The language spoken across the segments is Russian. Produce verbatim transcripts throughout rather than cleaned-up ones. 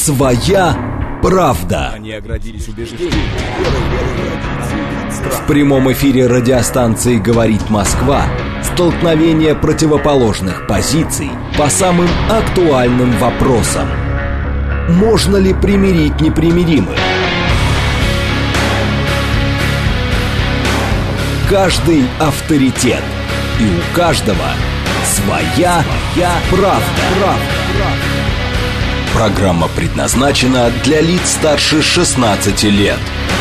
Своя правда. Они оградились убеждением. В прямом эфире радиостанции «Говорит Москва» столкновение противоположных позиций по самым актуальным вопросам. Можно ли примирить непримиримых? Каждый авторитет, и у каждого своя, своя правда. правда. Программа предназначена для лиц старше шестнадцати лет.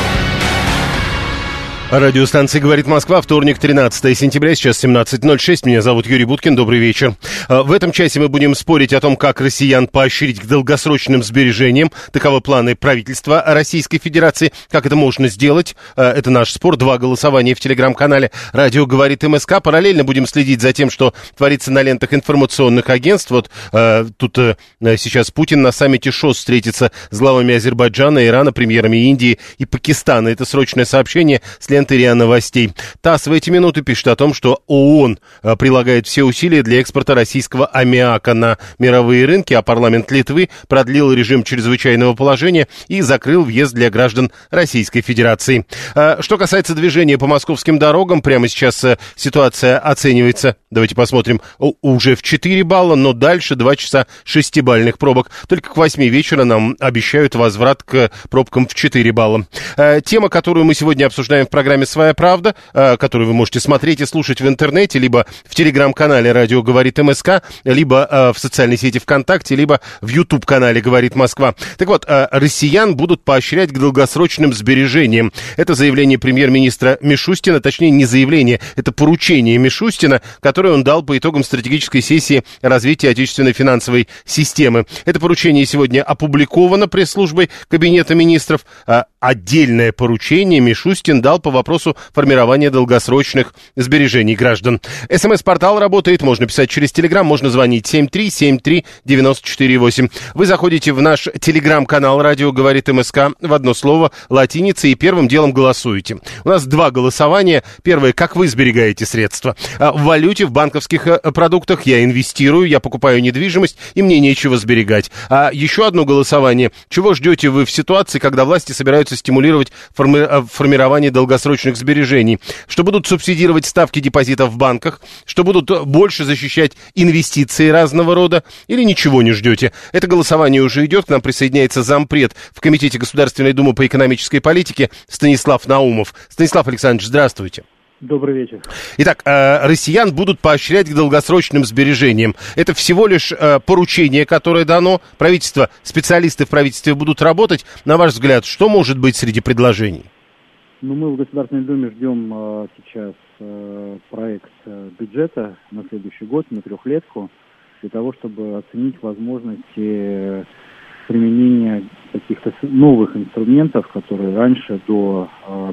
Радиостанция «Говорит Москва», вторник, тринадцатое сентября, сейчас семнадцать ноль шесть. Меня зовут Юрий Буткин, добрый вечер. В этом часе мы будем спорить о том, как россиян поощрить к долгосрочным сбережениям. Таковы планы правительства Российской Федерации. Как это можно сделать? Это наш спор. Два голосования в телеграм-канале «Радио говорит МСК». Параллельно будем следить за тем, что творится на лентах информационных агентств. Вот э, тут э, сейчас Путин на саммите ШОС встретится с главами Азербайджана, Ирана, премьерами Индии и Пакистана. Это срочное сообщение с ленты РИА Новостей. ТАСС в эти минуты пишет о том, что ООН прилагает все усилия для экспорта российского аммиака на мировые рынки, а парламент Литвы продлил режим чрезвычайного положения и закрыл въезд для граждан Российской Федерации. Что касается движения по московским дорогам, прямо сейчас ситуация оценивается, давайте посмотрим, уже в четыре балла, но дальше два часа шестибалльных пробок. Только к восьми вечера нам обещают возврат к пробкам в четыре балла. Тема, которую мы сегодня обсуждаем в программе «Своя правда», которую вы можете смотреть и слушать в интернете, либо в телеграм-канале «Радио говорит МСК», либо в социальной сети ВКонтакте, либо в YouTube-канале «Говорит Москва». Так вот, россиян будут поощрять к долгосрочным сбережениям. Это заявление премьер-министра Мишустина, точнее, не заявление, это поручение Мишустина, которое он дал по итогам стратегической сессии развития отечественной финансовой системы. Это поручение сегодня опубликовано пресс-службой Кабинета министров. Отдельное поручение Мишустин дал по вопросу формирования долгосрочных сбережений граждан. СМС-портал работает, можно писать через Телеграм, можно звонить семь три семь три девять четыре восемь. Вы заходите в наш Телеграм-канал «Радио говорит МСК» в одно слово, латиницей, и первым делом голосуете. У нас два голосования. Первое, как вы сберегаете средства? В валюте, в банковских продуктах я инвестирую, я покупаю недвижимость, и мне нечего сберегать. А еще одно голосование. Чего ждете вы в ситуации, когда власти собираются стимулировать форми- формирование долгосрочных сбережений, что будут субсидировать ставки депозитов в банках, что будут больше защищать инвестиции разного рода, или ничего не ждете? Это голосование уже идет, к нам присоединяется зампред в Комитете Государственной Думы по экономической политике Станислав Наумов. Станислав Александрович, здравствуйте. Добрый вечер. Итак, россиян будут поощрять к долгосрочным сбережениям. Это всего лишь поручение, которое дано. Правительство, специалисты в правительстве будут работать. На ваш взгляд, что может быть среди предложений? Ну, мы в Государственной Думе ждем э, сейчас э, проект э, бюджета на следующий год, на трехлетку, для того, чтобы оценить возможности применения каких-то новых инструментов, которые раньше до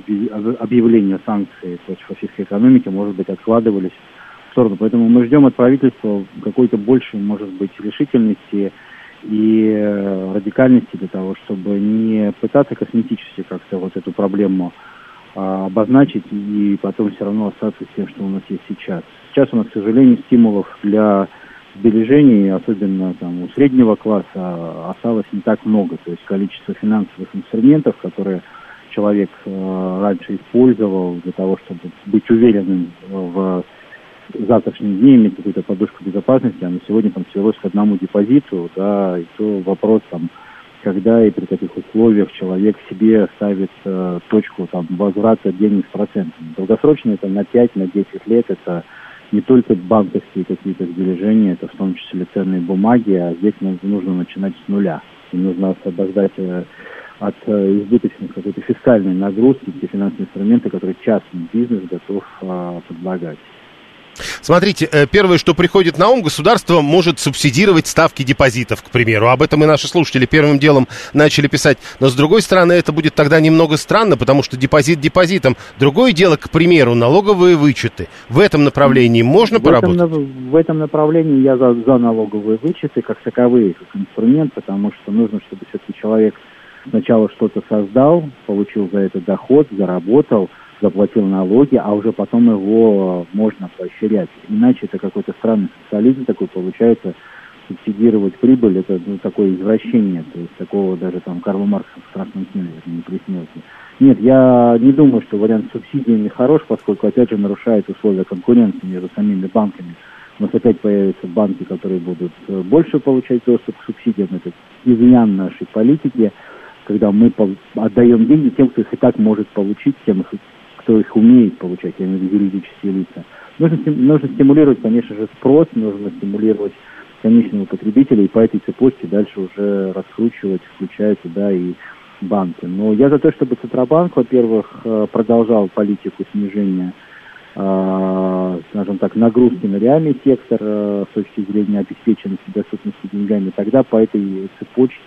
э, объявления санкций против российской экономики, может быть, откладывались в сторону. Поэтому мы ждем от правительства какой-то большей, может быть, решительности и э, радикальности для того, чтобы не пытаться косметически как-то вот эту проблему обозначить и потом все равно остаться с тем, что у нас есть сейчас. Сейчас у нас, к сожалению, стимулов для сбережений, особенно там у среднего класса, осталось не так много. То есть количество финансовых инструментов, которые человек э, раньше использовал для того, чтобы быть уверенным в завтрашнем дне, иметь какую-то подушку безопасности, оно сегодня там свелось к одному депозиту, да, и то вопрос там, когда и при каких условиях человек себе ставит э, точку там возврата денег с процентами. Долгосрочно это на пять, на десять лет, это не только банковские какие-то сбережения, это в том числе ценные бумаги, а здесь нужно начинать с нуля. И нужно освобождать э, от э, избыточной какой-то фискальной нагрузки те финансовые инструменты, которые частный бизнес готов э, предлагать. Смотрите, первое, что приходит на ум, государство может субсидировать ставки депозитов, к примеру. Об этом и наши слушатели первым делом начали писать. Но, с другой стороны, это будет тогда немного странно, потому что депозит депозитом. Другое дело, к примеру, налоговые вычеты. В этом направлении можно в поработать? Этом, в этом направлении я за, за налоговые вычеты как таковые, как инструмент, потому что нужно, чтобы все-таки человек сначала что-то создал, получил за это доход, заработал, заплатил налоги, а уже потом его можно поощрять. Иначе это какой-то странный социализм такой получается, субсидировать прибыль, это ну, такое извращение, то есть такого даже там Карла Маркса в «Красном сне» не приснился. Нет, я не думаю, что вариант с субсидиями хорош, поскольку, опять же, нарушает условия конкуренции между самими банками. У нас опять появятся банки, которые будут больше получать доступ к субсидиям. Это изъян нашей политики, когда мы отдаем деньги тем, кто их и так может получить, тем, кто их умеет получать, я имею в виду юридические лица. Нужно, нужно стимулировать, конечно же, спрос, нужно стимулировать конечного потребителя, и по этой цепочке дальше уже раскручивать, включая туда и банки. Но я за то, чтобы Центробанк, во-первых, продолжал политику снижения, скажем так, нагрузки на реальный сектор с точки зрения обеспеченности доступности деньгами. Тогда по этой цепочке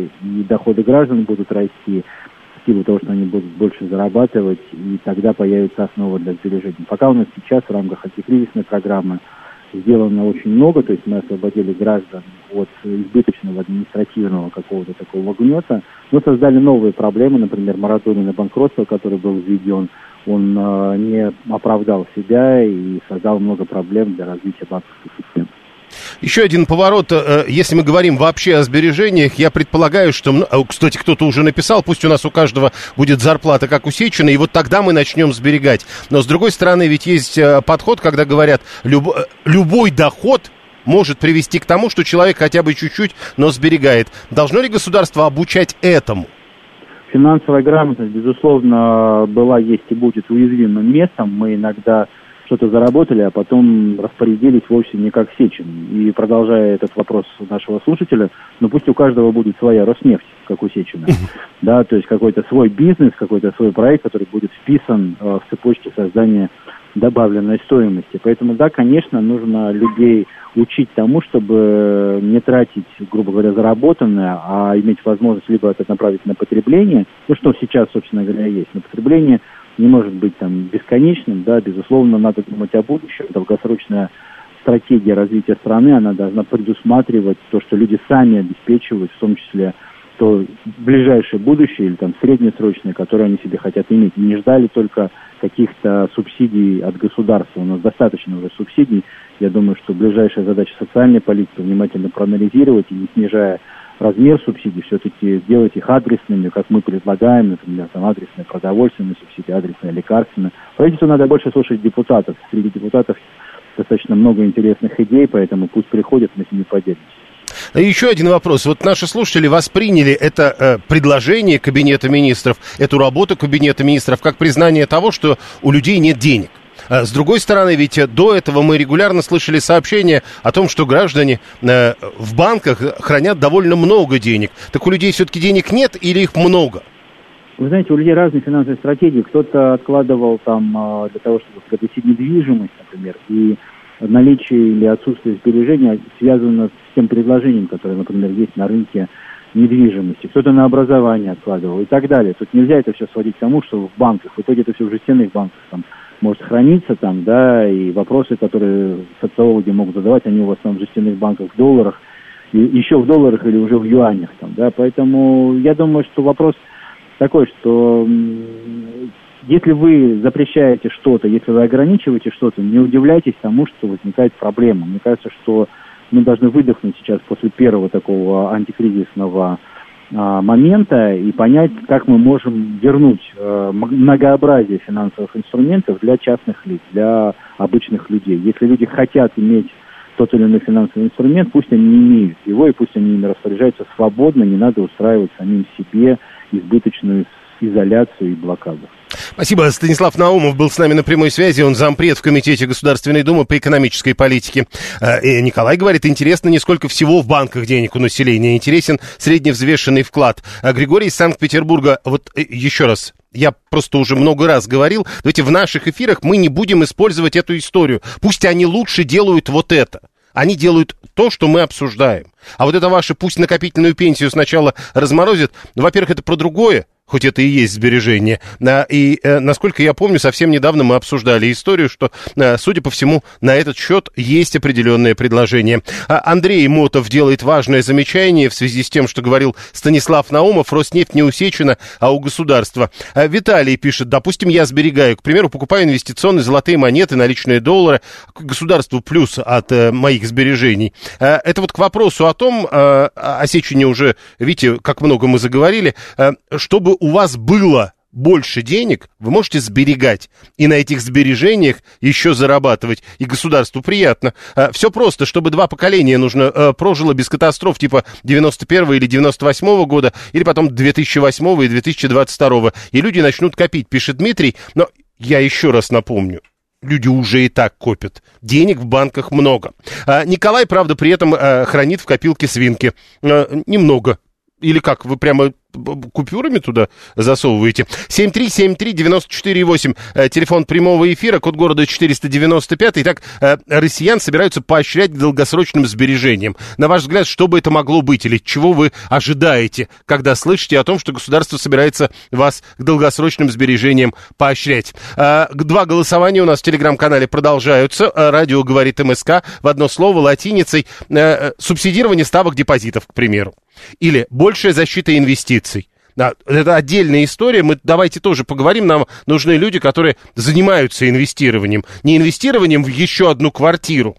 и доходы граждан будут расти, в силу того, что они будут больше зарабатывать, и тогда появится основа для сбережений. Пока у нас сейчас в рамках антикризисной программы сделано очень много, то есть мы освободили граждан от избыточного административного какого-то такого гнета, но создали новые проблемы, например, мораторий на банкротство, который был введен, он э, не оправдал себя и создал много проблем для развития банковской системы. Еще один поворот, если мы говорим вообще о сбережениях, я предполагаю, что, кстати, кто-то уже написал, пусть у нас у каждого будет зарплата, как у Сечина, и вот тогда мы начнем сберегать. Но, с другой стороны, ведь есть подход, когда говорят, люб, любой доход может привести к тому, что человек хотя бы чуть-чуть, но сберегает. Должно ли государство обучать этому? Финансовая грамотность, безусловно, была, есть и будет уязвимым местом. Мы иногда что-то заработали, а потом распорядились вовсе не как Сечин. И продолжая этот вопрос нашего слушателя, ну пусть у каждого будет своя Роснефть, как у Сечина. Да, то есть какой-то свой бизнес, какой-то свой проект, который будет вписан э, в цепочке создания добавленной стоимости. Поэтому, да, конечно, нужно людей учить тому, чтобы не тратить, грубо говоря, заработанное, а иметь возможность либо это направить на потребление, ну что сейчас, собственно говоря, есть, на потребление не может быть там бесконечным, да, безусловно, надо думать о будущем, долгосрочная стратегия развития страны, она должна предусматривать то, что люди сами обеспечивают, в том числе то ближайшее будущее или там среднесрочное, которое они себе хотят иметь. И не ждали только каких-то субсидий от государства. У нас достаточно уже субсидий. Я думаю, что ближайшая задача социальной политики внимательно проанализировать и, не снижая размер субсидий, все-таки сделать их адресными, как мы предлагаем, например, там адресные продовольственные субсидии, адресные лекарственные. Правительству надо больше слушать депутатов. Среди депутатов достаточно много интересных идей, поэтому пусть приходят, мы с ними поделимся. Еще один вопрос. Вот наши слушатели восприняли это э, предложение Кабинета министров, эту работу Кабинета министров, как признание того, что у людей нет денег. С другой стороны, ведь до этого мы регулярно слышали сообщения о том, что граждане э, в банках хранят довольно много денег. Так у людей все-таки денег нет или их много? Вы знаете, у людей разные финансовые стратегии. Кто-то откладывал там для того, чтобы приобрести недвижимость, например, и наличие или отсутствие сбережения связано с тем предложением, которое, например, есть на рынке недвижимости. Кто-то на образование откладывал и так далее. Тут нельзя это все сводить к тому, что в банках, в итоге это все в жестяных банках там может храниться там, да, и вопросы, которые социологи могут задавать, они у вас там в жестяных банках в долларах, и еще в долларах или уже в юанях там, да, поэтому я думаю, что вопрос такой, что если вы запрещаете что-то, если вы ограничиваете что-то, не удивляйтесь тому, что возникает проблема. Мне кажется, что мы должны выдохнуть сейчас после первого такого антикризисного а, момента и понять, как мы можем вернуть а, многообразие финансовых инструментов для частных лиц, для обычных людей. Если люди хотят иметь тот или иной финансовый инструмент, пусть они имеют его, и пусть они ими распоряжаются свободно, не надо устраивать самим себе избыточную изоляцию и блокаду. Спасибо. Станислав Наумов был с нами на прямой связи. Он зампред в Комитете Государственной Думы по экономической политике. И Николай говорит, интересно не сколько всего в банках денег у населения. Интересен средневзвешенный вклад. А Григорий из Санкт-Петербурга, вот еще раз, я просто уже много раз говорил, давайте в наших эфирах мы не будем использовать эту историю. Пусть они лучше делают вот это. Они делают то, что мы обсуждаем. А вот это ваше, пусть накопительную пенсию сначала разморозят, ну, во-первых, это про другое. хоть это и есть сбережение. И, насколько я помню, совсем недавно мы обсуждали историю, что, судя по всему, на этот счет есть определенное предложение. Андрей Мотов делает важное замечание в связи с тем, что говорил Станислав Наумов: Роснефть не у Сечина, а у государства. Виталий пишет: допустим, я сберегаю, к примеру, покупаю инвестиционные золотые монеты, наличные доллары, государству плюс от моих сбережений. Это вот к вопросу о том, о Сечине уже, видите, как много мы заговорили, чтобы у вас было больше денег, вы можете сберегать и на этих сбережениях еще зарабатывать, и государству приятно. Все просто, чтобы два поколения нужно прожило без катастроф типа девяносто первого или девяносто восьмого года, или потом две тысячи восьмого и две тысячи двадцать второго, и люди начнут копить, пишет Дмитрий. Но я еще раз напомню, люди уже и так копят. Денег в банках много. Николай, правда, при этом хранит в копилке свинки. Немного. Или как, вы прямо купюрами туда засовываете? семь три семь три девять четыре восемь, телефон прямого эфира, код города четыреста девяносто пять. Итак, россиян собираются поощрять к долгосрочным сбережениям. На ваш взгляд, что бы это могло быть? Или чего вы ожидаете, когда слышите о том, что государство собирается вас к долгосрочным сбережениям поощрять? Два голосования у нас в телеграм-канале продолжаются. Радио говорит МСК в одно слово латиницей. Субсидирование ставок депозитов, к примеру. Или большая защита инвестиций. Да, это отдельная история, мы давайте тоже поговорим, нам нужны люди, которые занимаются инвестированием. Не инвестированием в еще одну квартиру,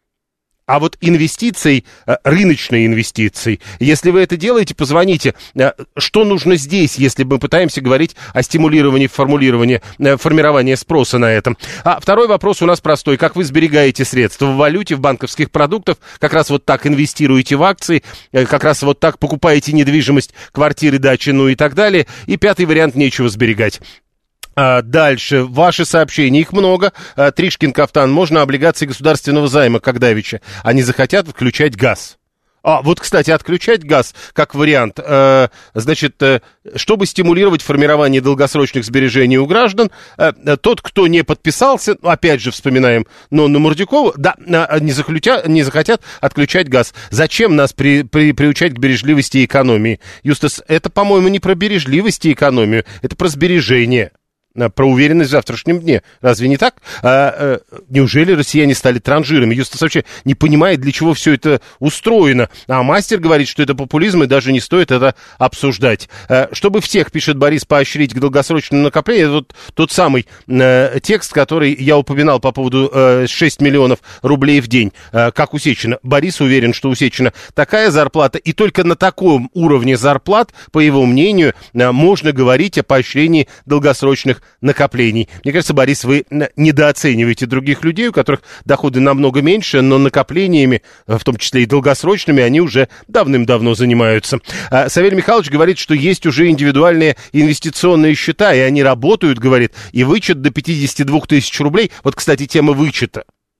а вот инвестицией, рыночной инвестицией. Если вы это делаете, позвоните. Что нужно здесь, если мы пытаемся говорить о стимулировании, формулировании, формировании спроса на этом? А второй вопрос у нас простой. Как вы сберегаете средства в валюте, в банковских продуктах? Как раз вот так инвестируете в акции, как раз вот так покупаете недвижимость, квартиры, дачи, ну и так далее. И пятый вариант: нечего сберегать. А дальше. Ваши сообщения, их много. А, Тришкин Кафтан. Можно облигации государственного займа, как давеча. Они захотят отключать газ. А, вот, кстати, отключать газ как вариант. Э, значит, э, чтобы стимулировать формирование долгосрочных сбережений у граждан, э, тот, кто не подписался, опять же вспоминаем Нонну Мурдюкову, да, э, не, захлютя, не захотят отключать газ. Зачем нас при, при, приучать к бережливости и экономии? Юстас, это, по-моему, не про бережливость и экономию, это про сбережение. Про уверенность в завтрашнем дне. Разве не так? А, а, неужели россияне стали транжирами? Юстас вообще не понимает, для чего все это устроено. А мастер говорит, что это популизм, и даже не стоит это обсуждать. А, чтобы всех, пишет Борис, поощрить к долгосрочному накоплению, это вот тот самый а, текст, который я упоминал по поводу а, шесть миллионов рублей в день, а, как у Сечина. Борис уверен, что у Сечина такая зарплата, и только на таком уровне зарплат, по его мнению, а, можно говорить о поощрении долгосрочных накоплений. Мне кажется, Борис, вы недооцениваете других людей, у которых доходы намного меньше, но накоплениями, в том числе и долгосрочными, они уже давным-давно занимаются. Савелий Михайлович говорит, что есть уже индивидуальные инвестиционные счета, и они работают, говорит, и вычет до пятьдесят два тысячи рублей. Вот, кстати, тема вычета.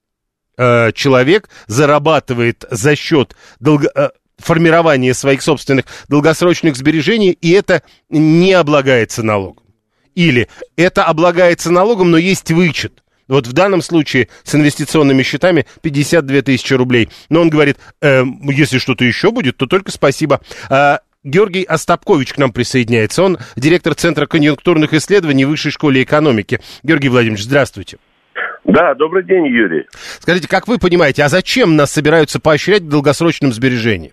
Человек зарабатывает за счет долго... формирования своих собственных долгосрочных сбережений, и это не облагается налогом. Или это облагается налогом, но есть вычет. Вот в данном случае с инвестиционными счетами пятьдесят две тысячи рублей. Но он говорит, э, если что-то еще будет, то только спасибо. А, Георгий Остапкович к нам присоединяется. Он директор Центра конъюнктурных исследований Высшей школы экономики. Георгий Владимирович, здравствуйте. Да, добрый день, Юрий. Скажите, как вы понимаете, а зачем нас собираются поощрять к долгосрочным сбережениям?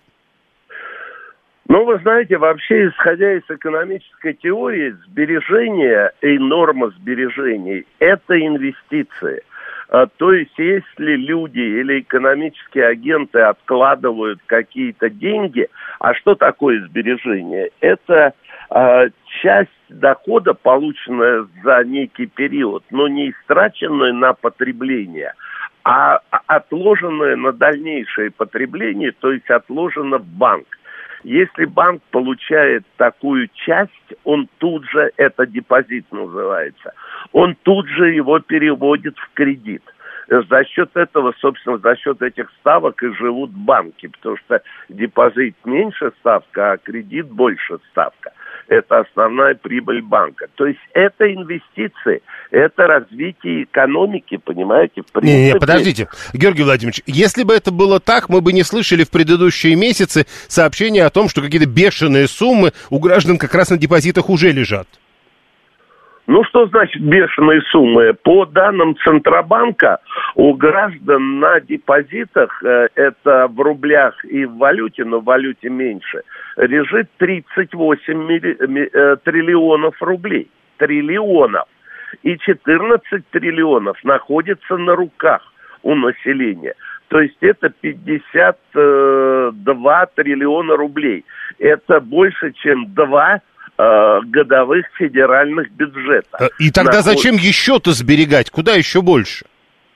Ну, вы знаете, вообще, исходя из экономической теории, сбережения и норма сбережений – это инвестиции. А, то есть, если люди или экономические агенты откладывают какие-то деньги, а что такое сбережение? Это а, часть дохода, полученная за некий период, но не истраченная на потребление, а отложенная на дальнейшее потребление, то есть отложена в банк. Если банк получает такую часть, он тут же, это депозит называется, он тут же его переводит в кредит. За счет этого, собственно, за счет этих ставок и живут банки, потому что депозит меньше ставка, а кредит больше ставка. Это основная прибыль банка. То есть это инвестиции, это развитие экономики, понимаете? В принципе... Не, не, подождите, Георгий Владимирович, если бы это было так, мы бы не слышали в предыдущие месяцы сообщения о том, что какие-то бешеные суммы у граждан как раз на депозитах уже лежат. Ну, что значит бешеные суммы? По данным Центробанка, у граждан на депозитах, э, это в рублях и в валюте, но в валюте меньше, лежит тридцать восемь милли, э, триллионов рублей. Триллионов. И четырнадцать триллионов находится на руках у населения. То есть это пятьдесят два триллиона рублей. Это больше, чем два годовых федеральных бюджета. И тогда Наход... зачем еще-то сберегать? Куда еще больше?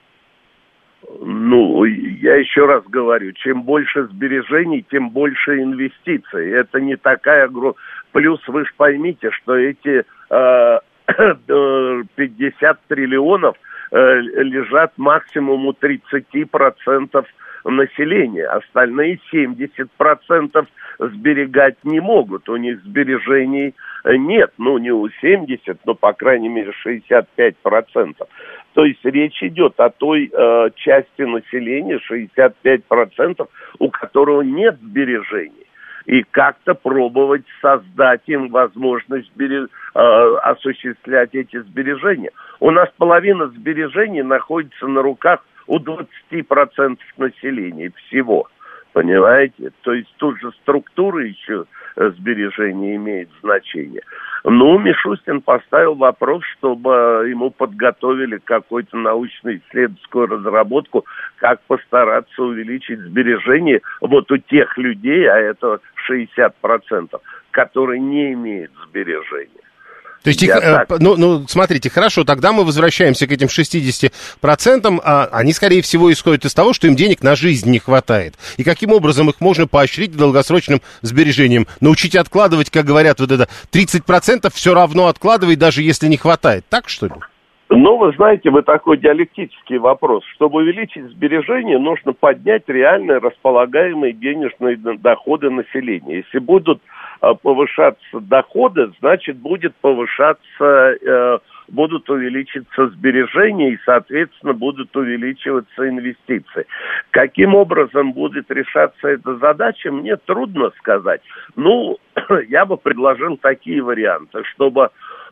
Ну, я еще раз говорю, чем больше сбережений, тем больше инвестиций. Это не такая огромная... Плюс вы же поймите, что эти э, пятьдесят триллионов э, лежат максимум у тридцать процентов населения. Остальные семьдесят процентов сберегать не могут. У них сбережений нет. Ну, не у семидесяти, но, по крайней мере, шестьдесят пять процентов. То есть речь идет о той э, части населения, шестьдесят пять процентов, у которого нет сбережений. И как-то пробовать создать им возможность сбереж... э, осуществлять эти сбережения. У нас половина сбережений находится на руках у двадцати процентов населения всего, понимаете? То есть тут же структура еще сбережений имеет значение. Ну, Мишустин поставил вопрос, чтобы ему подготовили какую-то научно-исследовательскую разработку, как постараться увеличить сбережения вот у тех людей, а это шестьдесят процентов, которые не имеют сбережений. То есть, их, э, ну, ну, смотрите, хорошо, тогда мы возвращаемся к этим шестидесяти процентам, а они, скорее всего, исходят из того, что им денег на жизнь не хватает. И каким образом их можно поощрить к долгосрочным сбережениям? Научить откладывать, как говорят, вот это тридцать процентов все равно откладывай, даже если не хватает. Так, что ли? Ну, вы знаете, вы такой диалектический вопрос. Чтобы увеличить сбережения, нужно поднять реальные располагаемые денежные доходы населения. Если будут повышаться доходы, значит, будет повышаться, э, будут увеличиться сбережения и, соответственно, будут увеличиваться инвестиции. Каким образом будет решаться эта задача, мне трудно сказать. Ну, я бы предложил такие варианты, чтобы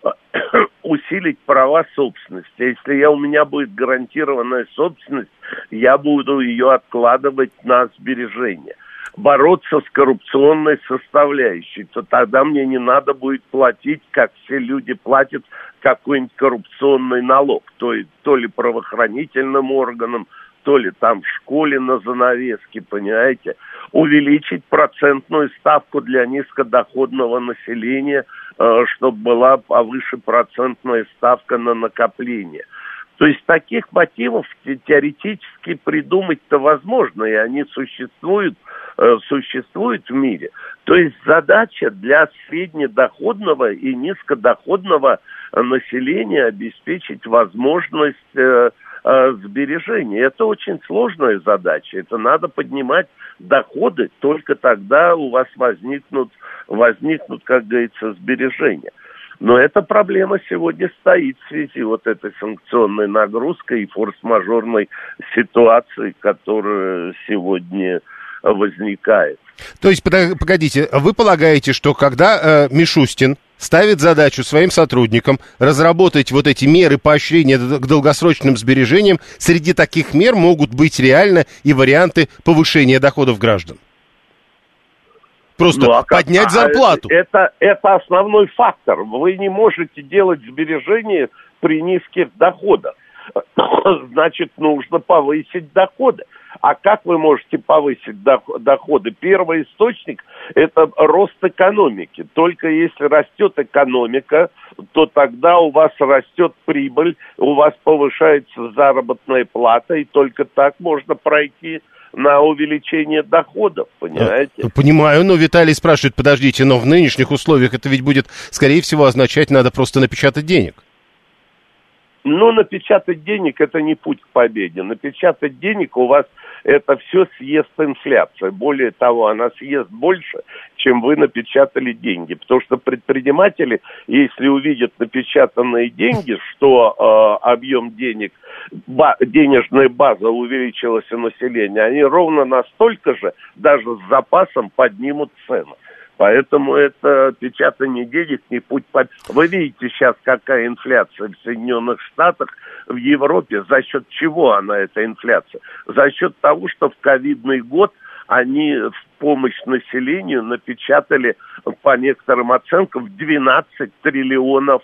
усилить права собственности. Если я, у меня будет гарантированная собственность, я буду ее откладывать на сбережения. Бороться с коррупционной составляющей, то тогда мне не надо будет платить, как все люди платят, какой-нибудь коррупционный налог. То, то ли правоохранительным органам, то ли там в школе на занавеске, понимаете. Увеличить процентную ставку для низкодоходного населения, э, чтобы была повыше процентная ставка на накопление. То есть таких мотивов теоретически придумать-то возможно, и они существуют, э, существуют в мире. То есть задача для среднедоходного и низкодоходного населения обеспечить возможность э, э, сбережения. Это очень сложная задача. Это надо поднимать доходы, только тогда у вас возникнут, возникнут, как говорится, сбережения. Но эта проблема сегодня стоит в связи вот этой санкционной нагрузкой и форс-мажорной ситуацией, которая сегодня возникает. То есть, погодите, вы полагаете, что когда э, Мишустин ставит задачу своим сотрудникам разработать вот эти меры поощрения к долгосрочным сбережениям, среди таких мер могут быть реально и варианты повышения доходов граждан? Просто ну, а поднять как? зарплату. Это, это основной фактор. Вы не можете делать сбережения при низких доходах. Значит, нужно повысить доходы. А как вы можете повысить доходы? Первый источник – это рост экономики. Только если растет экономика, то тогда у вас растет прибыль, у вас повышается заработная плата, и только так можно пройти на увеличение доходов, понимаете? Понимаю, но Виталий спрашивает, подождите, но в нынешних условиях это ведь будет, скорее всего, означать, надо просто напечатать денег. Но напечатать денег – это не путь к победе. Напечатать денег у вас это все съест инфляция. Более того, она съест больше, чем вы напечатали деньги. Потому что предприниматели, если увидят напечатанные деньги, что э, объем денег, ба, денежная база увеличилась у населения, они ровно настолько же, даже с запасом, поднимут цену. Поэтому это печатание денег не путь победы. Вы видите сейчас, какая инфляция в Соединенных Штатах, в Европе. За счет чего она, эта инфляция? За счет того, что в ковидный год они в помощь населению напечатали, по некоторым оценкам, двенадцать триллионов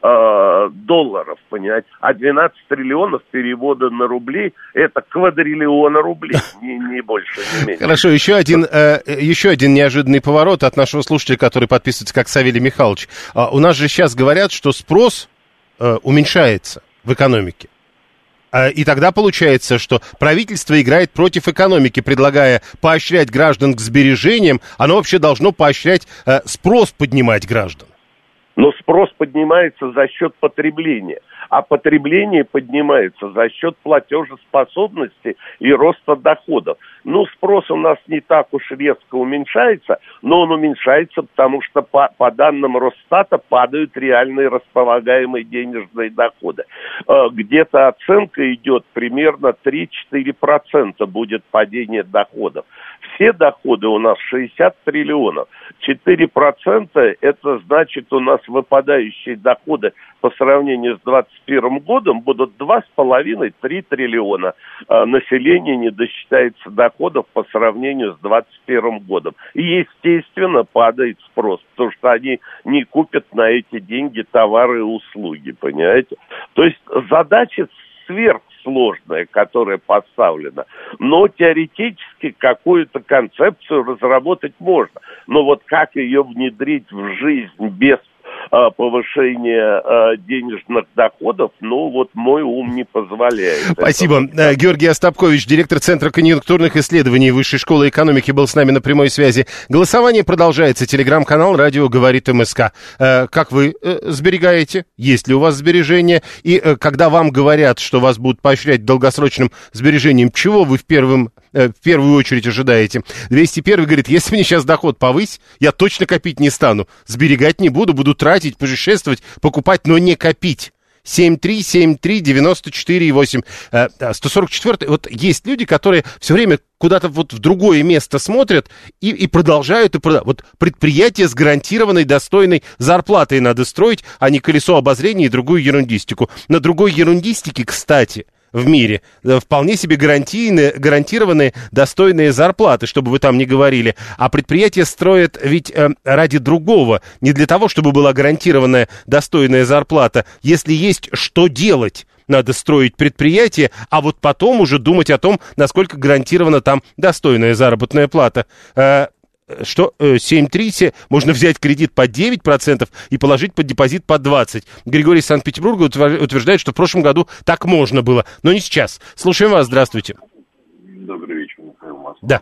долларов, понимаете? А двенадцать триллионов перевода на рубли – это квадриллиона рублей, не, не больше, не меньше. Хорошо, еще один, э, еще один неожиданный поворот от нашего слушателя, который подписывается как Савелий Михайлович. А, у нас же сейчас говорят, что спрос э, уменьшается в экономике. А, и тогда получается, что правительство играет против экономики, предлагая поощрять граждан к сбережениям. Оно вообще должно поощрять э, спрос поднимать граждан. Но спрос поднимается за счет потребления, а потребление поднимается за счет платежеспособности и роста доходов. Ну, спрос у нас не так уж резко уменьшается, но он уменьшается, потому что по, по данным Росстата падают реальные располагаемые денежные доходы. Э, где-то оценка идет примерно три-четыре процента будет падение доходов. Все доходы у нас шестьдесят триллионов. четыре процента это значит у нас выпадающие доходы по сравнению с двадцать первым годом будут два с половиной - три триллиона. А население не досчитается доходов по сравнению с двадцать первым годом. И, естественно, падает спрос, потому что они не купят на эти деньги товары и услуги, понимаете? То есть задача сверхсложная, которая поставлена, но теоретически какую-то концепцию разработать можно. Но вот как ее внедрить в жизнь без повышения э, денежных доходов, ну вот мой ум не позволяет. Спасибо. Это... Георгий Остапкович, директор Центра конъюнктурных исследований Высшей школы экономики, был с нами на прямой связи. Голосование продолжается. Телеграм-канал «Радио говорит МСК». Э, как вы э, сберегаете? Есть ли у вас сбережения? И э, когда вам говорят, что вас будут поощрять долгосрочным сбережением, чего вы в первом в первую очередь ожидаете? двести первый говорит, если мне сейчас доход повысь, я точно копить не стану. Сберегать не буду, буду тратить, путешествовать, покупать, но не копить. семь три семь три девяносто четыре восемь. сто сорок четвёртый. Вот есть люди, которые все время куда-то вот в другое место смотрят и, и продолжают. И продолжают. Вот предприятие с гарантированной достойной зарплатой надо строить, а не колесо обозрения и другую ерундистику. На другой ерундистике, кстати, в мире вполне себе гарантийные, гарантированные достойные зарплаты, чтобы вы там не говорили. А предприятия строят ведь э, ради другого, не для того, чтобы была гарантированная достойная зарплата. Если есть что делать, надо строить предприятие, а вот потом уже думать о том, насколько гарантирована там достойная заработная плата. Э, Что семь три можно взять кредит под девять процентов и положить под депозит под двадцать процентов. Григорий из Санкт-Петербурга утверждает, что в прошлом году так можно было, но не сейчас. Слушаем вас, здравствуйте. Добрый вечер, Михаил Москва. Да.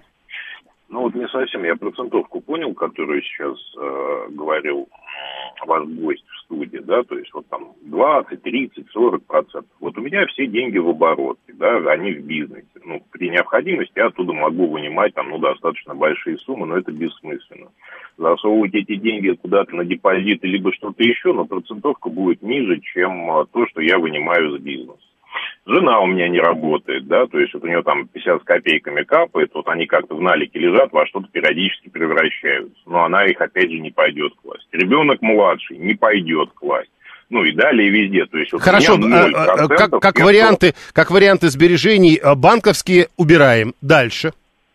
Ну вот не совсем я процентовку понял, которую сейчас э, говорил ваш гость в студии, да, то есть вот там двадцать, тридцать, сорок процентов. Вот у меня все деньги в обороте, да, они в бизнесе. Ну, при необходимости я оттуда могу вынимать там, ну, достаточно большие суммы, но это бессмысленно. Засовывать эти деньги куда-то на депозиты, либо что-то еще, но процентовка будет ниже, чем то, что я вынимаю из бизнеса. Жена у меня не работает, да, то есть вот у нее там пятьдесят с копейками капает, вот они как-то в налике лежат, во что-то периодически превращаются, но она их опять же не пойдет класть. Ребенок младший не пойдет класть. Ну и далее везде. То есть, вот хорошо, а, как, как, варианты, как варианты сбережений банковские убираем. Дальше.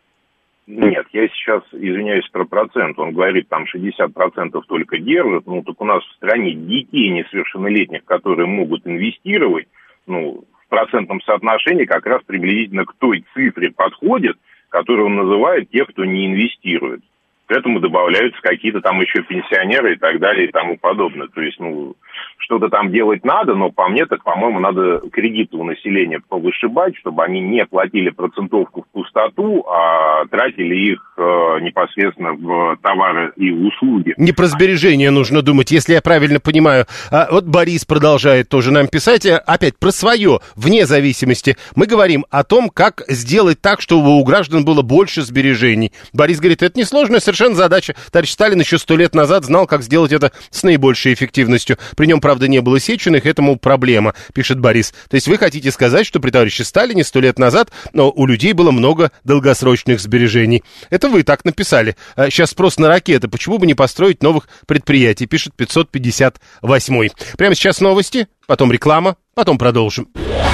Нет, я сейчас извиняюсь про процент. Он говорит, там шестьдесят процентов только держат. Ну, так у нас в стране детей несовершеннолетних, которые могут инвестировать, ну, в процентном соотношении как раз приблизительно к той цифре подходит, которую он называет тех, кто не инвестирует. К этому добавляются какие-то там еще пенсионеры и так далее и тому подобное. То есть, ну, что-то там делать надо, но по мне, так, по-моему, надо кредиты у населения повышибать, чтобы они не платили процентовку в пустоту, а тратили их э, непосредственно в товары и услуги. Не про сбережения нужно думать, если я правильно понимаю. А вот Борис продолжает тоже нам писать, опять про свое, вне зависимости. Мы говорим о том, как сделать так, чтобы у граждан было больше сбережений. Борис говорит, это несложная совершенно задача. Товарищ Сталин еще сто лет назад знал, как сделать это с наибольшей эффективностью. При нем, правда, не было Сеченых, этому проблема, пишет Борис. То есть вы хотите сказать, что при товарище Сталине сто лет назад, но у людей было много долгосрочных сбережений. Это вы так написали. Сейчас спрос на ракеты. Почему бы не построить новых предприятий? Пишет пятьсот пятьдесят восемь. Прямо сейчас новости, потом реклама, потом продолжим.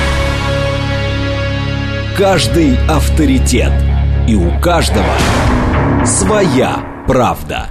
Каждый авторитет. И у каждого своя правда.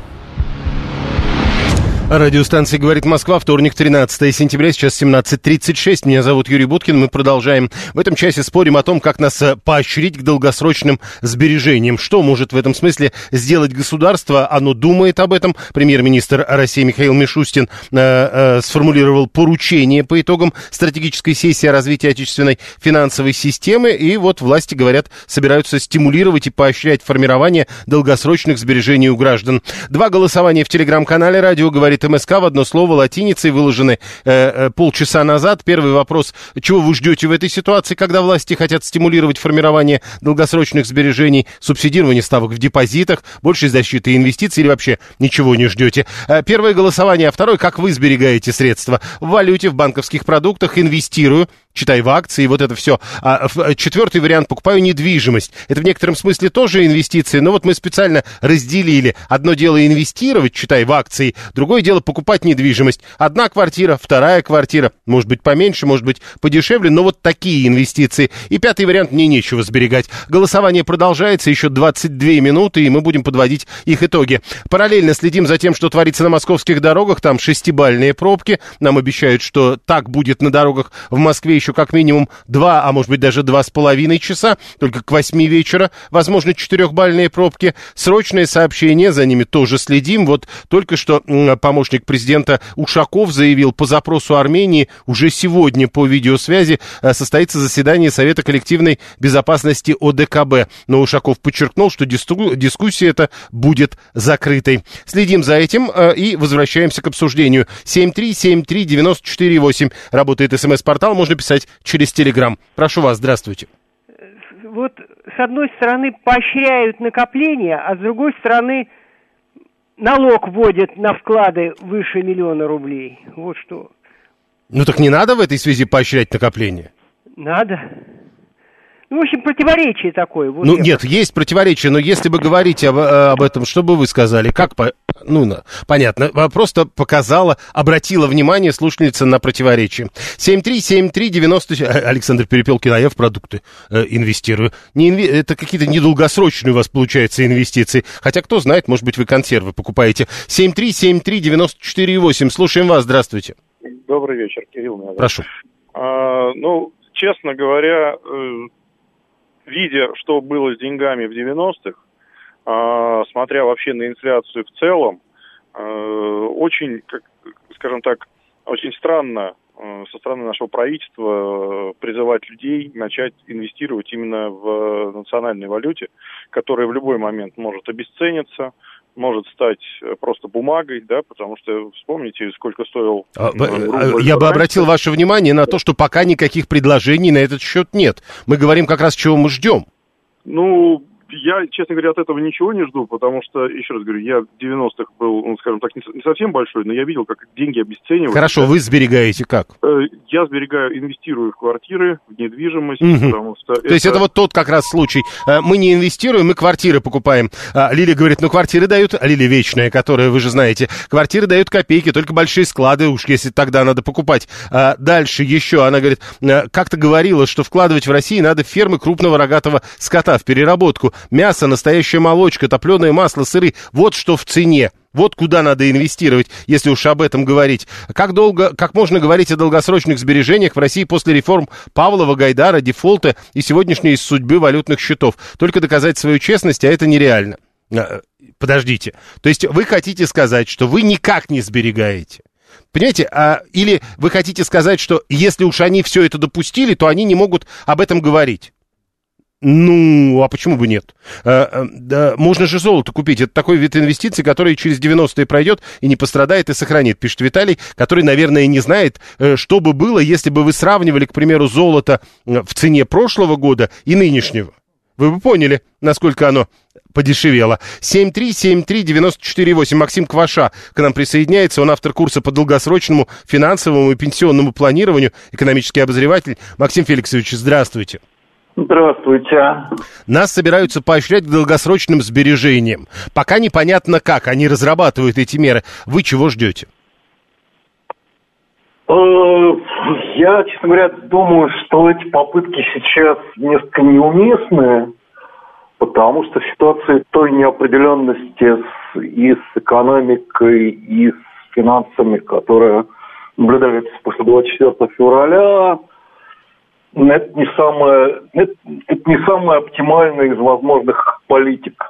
Радиостанция «Говорит Москва», вторник, тринадцатое сентября, сейчас семнадцать тридцать шесть. Меня зовут Юрий Буткин, мы продолжаем. В этом часе спорим о том, как нас поощрить к долгосрочным сбережениям. Что может в этом смысле сделать государство? Оно думает об этом. Премьер-министр России Михаил Мишустин э, э, сформулировал поручение по итогам стратегической сессии о развитии отечественной финансовой системы. И вот власти, говорят, собираются стимулировать и поощрять формирование долгосрочных сбережений у граждан. Два голосования в телеграм-канале «Радио говорит МСК» в одно слово латиницей выложены э, э, полчаса назад. Первый вопрос: чего вы ждете в этой ситуации, когда власти хотят стимулировать формирование долгосрочных сбережений, субсидирование ставок в депозитах, большей защиты инвестиций, или вообще ничего не ждете? Э, первое голосование, а второе: как вы сберегаете средства? В валюте, в банковских продуктах, инвестирую, читай в акции, вот это все. А четвертый вариант: покупаю недвижимость. Это в некотором смысле тоже инвестиции, но вот мы специально разделили. Одно дело инвестировать, читай в акции, другое дело покупать недвижимость. Одна квартира, вторая квартира, может быть поменьше, может быть подешевле, но вот такие инвестиции. И пятый вариант: мне нечего сберегать. Голосование продолжается, еще двадцать две минуты, и мы будем подводить их итоги. Параллельно следим за тем, что творится на московских дорогах. Там шестибалльные пробки. Нам обещают, что так будет на дорогах в Москве еще как минимум два, а может быть даже два с половиной часа. Только к восьми вечера возможно четырехбалльные пробки. Срочные сообщения, за ними тоже следим. Вот только что помощник президента Ушаков заявил, по запросу Армении уже сегодня по видеосвязи состоится заседание Совета коллективной безопасности О Д К Б. Но Ушаков подчеркнул, что дискуссия эта будет закрытой. Следим за этим и возвращаемся к обсуждению. семь три семь три девять четыре восемь. Работает СМС-портал, можно писать через Телеграм. Прошу вас, здравствуйте. Вот с одной стороны поощряют накопления, а с другой стороны налог вводят на вклады выше миллиона рублей. Вот что. Ну так не надо в этой связи поощрять накопление? Надо. Ну, в общем, противоречие такое. Вот ну, я нет, есть противоречие, но если бы говорить об, об этом, что бы вы сказали? Как по... Ну, понятно. Просто показала, обратила внимание слушательница на противоречие. семь три семь три девяносто... Александр Перепелкин, а я в продукты э, инвестирую. Не инве... Это какие-то недолгосрочные у вас, получается, инвестиции. Хотя, кто знает, может быть, вы консервы покупаете. семь три семь три девять четыре восемь. Слушаем вас, здравствуйте. Добрый вечер, Кирилл. Меня зовут. Прошу. А, ну, честно говоря... Э... Видя, что было с деньгами в девяностых, э, смотря вообще на инфляцию в целом, э, очень, как, скажем так, очень странно э, со стороны нашего правительства э, призывать людей начать инвестировать именно в национальной валюте, которая в любой момент может обесцениться, может стать просто бумагой, да, потому что вспомните, сколько стоил... А, рубль. Я бы обратил ваше внимание на то, что пока никаких предложений на этот счет нет. Мы говорим как раз, чего мы ждем. Ну, я, честно говоря, от этого ничего не жду, потому что, еще раз говорю, я в девяностых был, ну, скажем так, не совсем большой, но я видел, как деньги обесцениваются. Хорошо, вы сберегаете как? Я сберегаю, инвестирую в квартиры, в недвижимость, угу. потому что... То это... есть это вот тот как раз случай. Мы не инвестируем, мы квартиры покупаем. Лилия говорит, ну квартиры дают, а Лилия вечная, которая, вы же знаете, квартиры дают копейки, только большие склады уж, если тогда надо покупать. Дальше еще она говорит, как-то говорила, что вкладывать в России надо в фермы крупного рогатого скота, в переработку. Мясо, настоящая молочка, топленое масло, сыры. Вот что в цене. Вот куда надо инвестировать, если уж об этом говорить. Как долго, как можно говорить о долгосрочных сбережениях в России после реформ Павлова, Гайдара, дефолта и сегодняшней судьбы валютных счетов? Только доказать свою честность, а это нереально. Подождите. То есть вы хотите сказать, что вы никак не сберегаете? Понимаете? А, или вы хотите сказать, что если уж они все это допустили, то они не могут об этом говорить? Ну, а почему бы нет? А, а, да, можно же золото купить. Это такой вид инвестиций, который через девяностые пройдет и не пострадает и сохранит, пишет Виталий, который, наверное, не знает, что бы было, если бы вы сравнивали, к примеру, золото в цене прошлого года и нынешнего. Вы бы поняли, насколько оно подешевело. семь три семь три девять четыре восемь. Максим Кваша к нам присоединяется. Он автор курса по долгосрочному финансовому и пенсионному планированию, экономический обозреватель. Максим Феликсович, здравствуйте. Здравствуйте. Нас собираются поощрять к долгосрочным сбережениям. Пока непонятно как. Они разрабатывают эти меры. Вы чего ждете? Я, честно говоря, думаю, что эти попытки сейчас несколько неуместны, потому что в ситуации той неопределенности с, и с экономикой, и с финансами, которая наблюдается после двадцать четвёртого февраля, это не самое, это, это не самая оптимальная из возможных политик.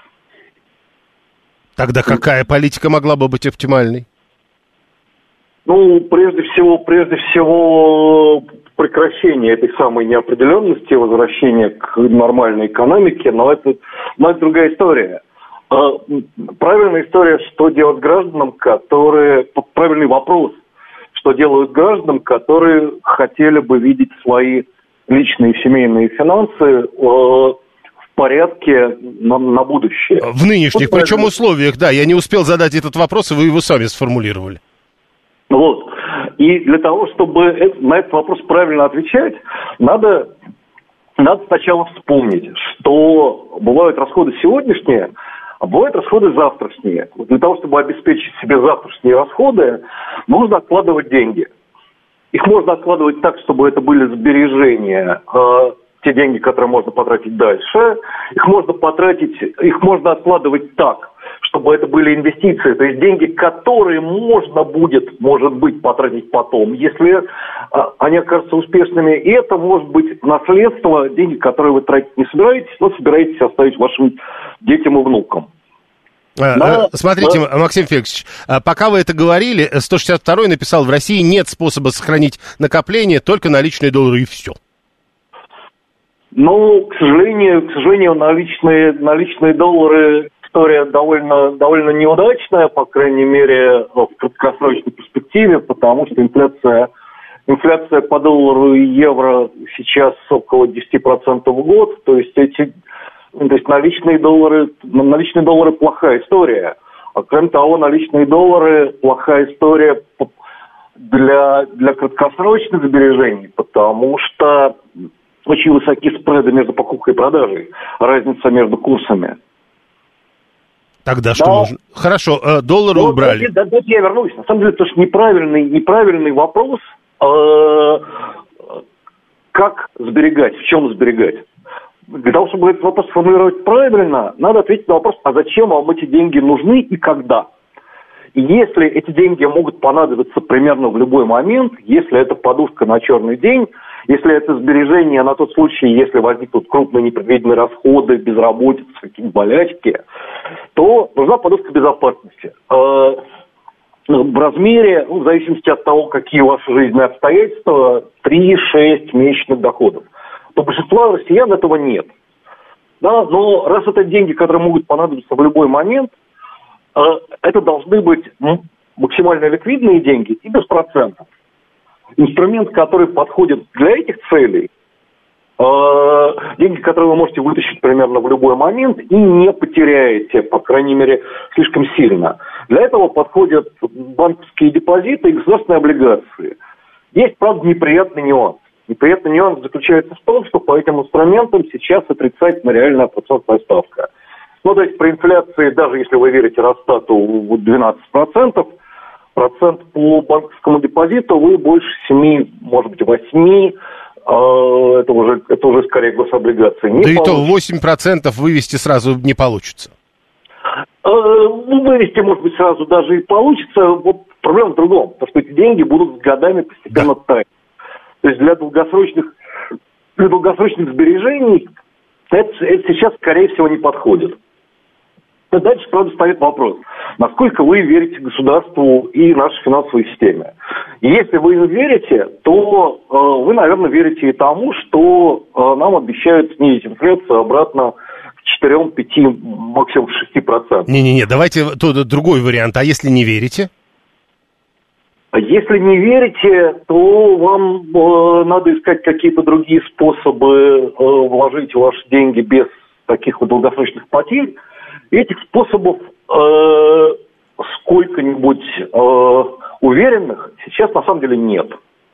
Тогда какая политика могла бы быть оптимальной? Ну, прежде всего, прежде всего, прекращение этой самой неопределенности, возвращение к нормальной экономике, но это, но это другая история. Правильная история, что делать гражданам, которые... Правильный вопрос, что делают гражданам, которые хотели бы видеть свои личные семейные финансы в порядке на, на будущее. В нынешних, вот, причем условиях, да, я не успел задать этот вопрос, и вы его сами сформулировали. Вот. И для того, чтобы это, на этот вопрос правильно отвечать, надо, надо сначала вспомнить, что бывают расходы сегодняшние, а бывают расходы завтрашние. Для того, чтобы обеспечить себе завтрашние расходы, нужно откладывать деньги. Их можно откладывать так, чтобы это были сбережения, э, те деньги, которые можно потратить дальше. Их можно потратить, их можно откладывать так, чтобы это были инвестиции, то есть деньги, которые можно будет, может быть, потратить потом, если а, они окажутся успешными. И это может быть наследство, деньги, которые вы тратить не собираетесь, но собираетесь оставить вашим детям и внукам. А, да, смотрите, да. Максим Феликсович, пока вы это говорили, сто шестьдесят второй написал, в России нет способа сохранить накопление, только наличные доллары и все. Ну, к сожалению, к сожалению, наличные, наличные доллары... История довольно, довольно неудачная, по крайней мере, в краткосрочной перспективе, потому что инфляция, инфляция по доллару и евро сейчас около десять процентов в год. То есть эти, то есть наличные доллары, наличные доллары плохая история. А кроме того, наличные доллары плохая история для, для краткосрочных сбережений, потому что очень высокие спреды между покупкой и продажей, разница между курсами. Тогда что да. нужно? Хорошо, э, доллары ну, убрали. Да, да, я вернусь. На самом деле, это же неправильный, неправильный вопрос, э, как сберегать, в чем сберегать. Для того, чтобы этот вопрос сформулировать правильно, надо ответить на вопрос, а зачем вам эти деньги нужны и когда. И если эти деньги могут понадобиться примерно в любой момент, если это подушка на черный день, если это сбережение на тот случай, если возникнут крупные непредвиденные расходы, безработица, какие-то болячки, то нужна подушка безопасности. В размере, ну, в зависимости от того, какие ваши жизненные обстоятельства, три-шесть месячных доходов. У большинства россиян этого нет. Да, но раз это деньги, которые могут понадобиться в любой момент, это должны быть максимально ликвидные деньги и без процентов. Инструмент, который подходит для этих целей, э, деньги, которые вы можете вытащить примерно в любой момент и не потеряете, по крайней мере, слишком сильно. Для этого подходят банковские депозиты и государственные облигации. Есть, правда, неприятный нюанс. Неприятный нюанс заключается в том, что по этим инструментам сейчас отрицательная реальная процентная ставка. Ну, то есть при инфляции, даже если вы верите Росстату, двенадцать процентов, процент по банковскому депозиту вы больше семи, может быть, восьми, э, это уже, это уже скорее гособлигации. Не да получится. И то восемь процентов вывести сразу не получится. Э, вывести, может быть, сразу даже и получится. Вот проблема в другом, потому что эти деньги будут с годами постепенно да. таять. То есть для долгосрочных, для долгосрочных сбережений это, это сейчас, скорее всего, не подходит. Дальше, правда, стоит вопрос, насколько вы верите государству и нашей финансовой системе. И если вы им верите, то э, вы, наверное, верите и тому, что э, нам обещают снизить инфляцию обратно к четыре-пять, максимум шесть процентов. Не-не-не, давайте тут другой вариант. А если не верите? Если не верите, то вам э, надо искать какие-то другие способы э, вложить ваши деньги без таких вот долгосрочных потерь. Этих способов э, сколько-нибудь э, уверенных сейчас на самом деле нет.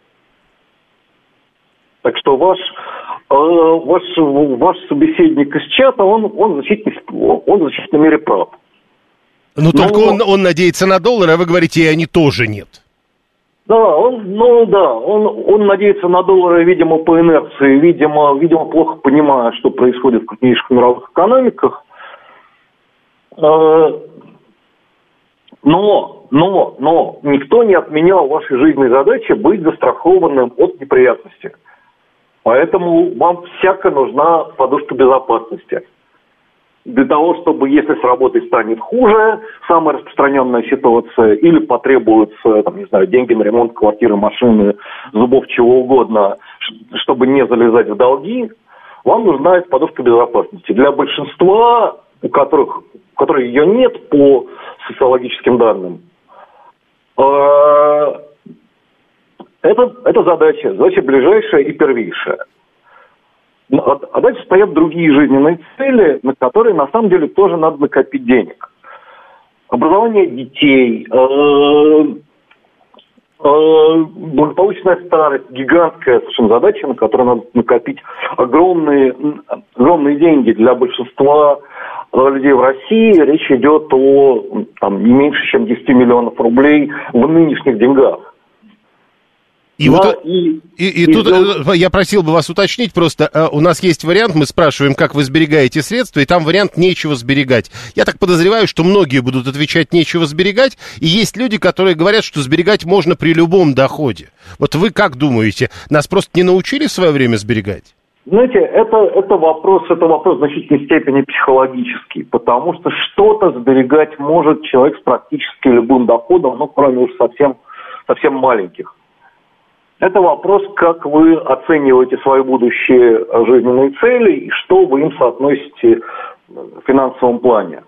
Так что ваш, э, ваш, ваш собеседник из чата, он, он, в значительной, он в значительной мере прав. Ну, Но... только он, он надеется на доллар, а вы говорите, и они тоже нет. Да, он, ну да, он, он надеется на доллары, видимо, по инерции, видимо, видимо, плохо понимая, что происходит в крупнейших мировых экономиках. Но, но, но никто не отменял вашей жизненной задачи быть застрахованным от неприятностей. Поэтому вам всяко нужна подушка безопасности. Для того, чтобы, если с работой станет хуже, самая распространенная ситуация, или потребуются, там, не знаю, деньги на ремонт квартиры, машины, зубов, чего угодно, чтобы не залезать в долги, вам нужна эта подушка безопасности. Для большинства, у которых у которых ее нет по социологическим данным, это, это задача, задача ближайшая и первейшая. А дальше стоят другие жизненные цели, на которые на самом деле тоже надо накопить денег. Образование детей, благополучная старость, гигантская совершенно задача, на которую надо накопить огромные, огромные деньги для большинства людей в России. Речь идет о там, не меньше, чем десять миллионов рублей в нынешних деньгах. И, да, вот, и, и, и, и тут сделать... я просил бы вас уточнить, просто у нас есть вариант, мы спрашиваем, как вы сберегаете средства, и там вариант «нечего сберегать». Я так подозреваю, что многие будут отвечать «нечего сберегать», и есть люди, которые говорят, что сберегать можно при любом доходе. Вот вы как думаете, нас просто не научили в свое время сберегать? Знаете, это, это, вопрос, это вопрос в значительной степени психологический, потому что что-то сберегать может человек с практически любым доходом, ну, кроме уж совсем, совсем маленьких. Это вопрос, как вы оцениваете свои будущие жизненные цели и что вы им соотносите в финансовом плане.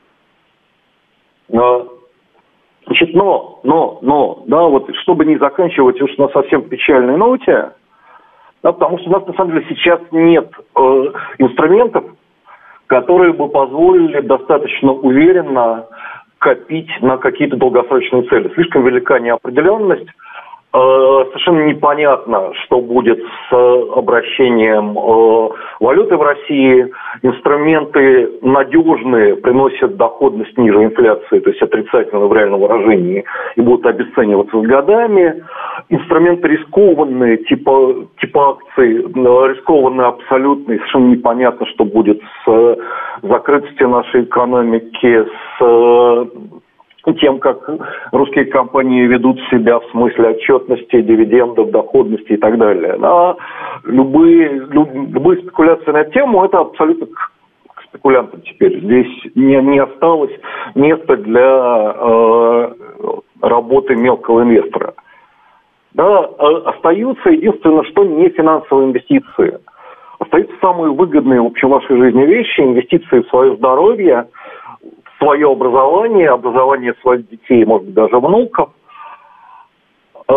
Значит, но, но, но, да, вот чтобы не заканчивать уж на совсем печальной ноте, да, потому что у нас на самом деле сейчас нет э, инструментов, которые бы позволили достаточно уверенно копить на какие-то долгосрочные цели. Слишком велика неопределенность. Совершенно непонятно, что будет с обращением валюты в России. Инструменты надежные, приносят доходность ниже инфляции, то есть отрицательно в реальном выражении, и будут обесцениваться с годами. Инструменты рискованные, типа, типа акций, рискованные абсолютно, и совершенно непонятно, что будет с закрытостью нашей экономики, с тем, как русские компании ведут себя в смысле отчетности, дивидендов, доходности и так далее. А любые, любые спекуляции на эту тему – это абсолютно к спекулянтам теперь. Здесь не, не осталось места для э, работы мелкого инвестора. Да, остаются единственное, что не финансовые инвестиции. Остаются самые выгодные в общем вашей жизни вещи, инвестиции в свое здоровье, свое образование, образование своих детей, может быть, даже внуков, э,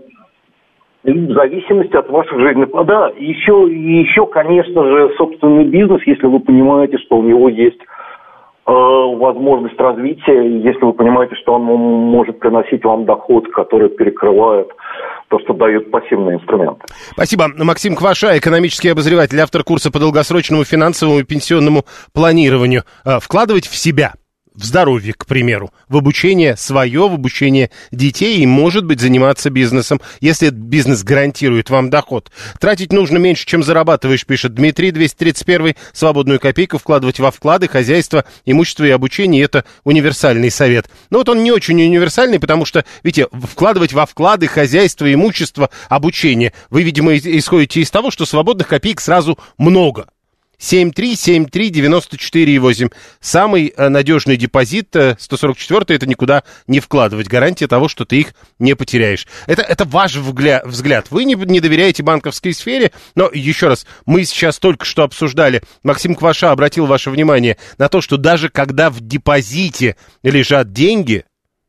в зависимости от ваших жизненных... Да, и еще, и еще, конечно же, собственный бизнес, если вы понимаете, что у него есть э, возможность развития, если вы понимаете, что он может приносить вам доход, который перекрывает то, что дают пассивные инструменты. Спасибо. Максим Кваша, экономический обозреватель, автор курса по долгосрочному финансовому и пенсионному планированию. Вкладывать в себя, в здоровье, к примеру, в обучение свое, в обучение детей и, может быть, заниматься бизнесом, если этот бизнес гарантирует вам доход. Тратить нужно меньше, чем зарабатываешь, пишет Дмитрий, двести тридцать один, свободную копейку вкладывать во вклады, хозяйство, имущество и обучение – это универсальный совет. Но вот он не очень универсальный, потому что, видите, вкладывать во вклады, хозяйство, имущество, обучение, вы, видимо, исходите из того, что свободных копеек сразу много. семь три семь три девяносто четыре восемь. Самый э, надежный депозит, э, сто сорок четыре, это никуда не вкладывать. Гарантия того, что ты их не потеряешь. Это, это ваш вгля- взгляд. Вы не, не доверяете банковской сфере, но еще раз, мы сейчас только что обсуждали, Максим Кваша обратил ваше внимание на то, что даже когда в депозите лежат деньги,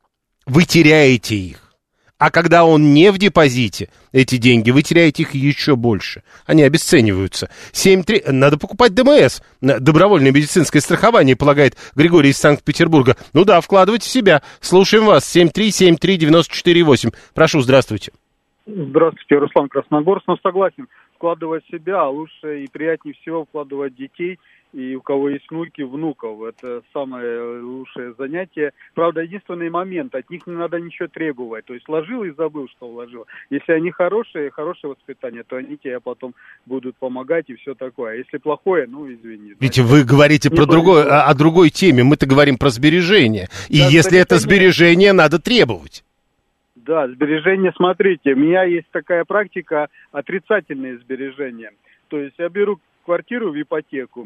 вы теряете их. А когда он не в депозите, эти деньги, вы теряете их еще больше. Они обесцениваются. семь три... Надо покупать ДМС. Добровольное медицинское страхование, полагает Григорий из Санкт-Петербурга. Ну да, вкладывайте в себя. Слушаем вас. семь три семь три девяносто четыре восемь. Прошу, здравствуйте. Здравствуйте, Руслан Красногорск. Ну, согласен, вкладывать в себя, а лучше и приятнее всего вкладывать детей. И у кого есть внуки, внуков. Это самое лучшее занятие. Правда, единственный момент, от них не надо ничего требовать. То есть вложил и забыл, что вложил. Если они хорошие, хорошее воспитание, то они тебе потом будут помогать и все такое. А если плохое, ну, извини. Видите, вы говорите про другое, о, о другой теме. Мы-то говорим про сбережения. И да, если это сбережение, надо требовать. Да, сбережения, смотрите, у меня есть такая практика, отрицательные сбережения. То есть я беру квартиру в ипотеку,